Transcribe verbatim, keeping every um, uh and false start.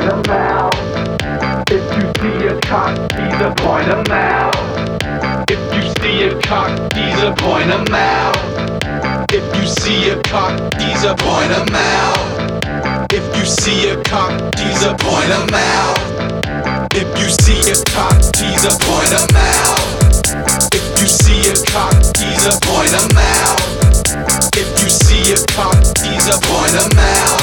point 'em out. If you see a cock teaser, point 'em out. If you see a cock teaser, point 'em out. If you see a cock teaser, point 'em out. If you see a cock teaser, point 'em out. If you see a cock teaser, point 'em out. If you see a cock teaser, point 'em out. If you see a cock teaser, point 'em out.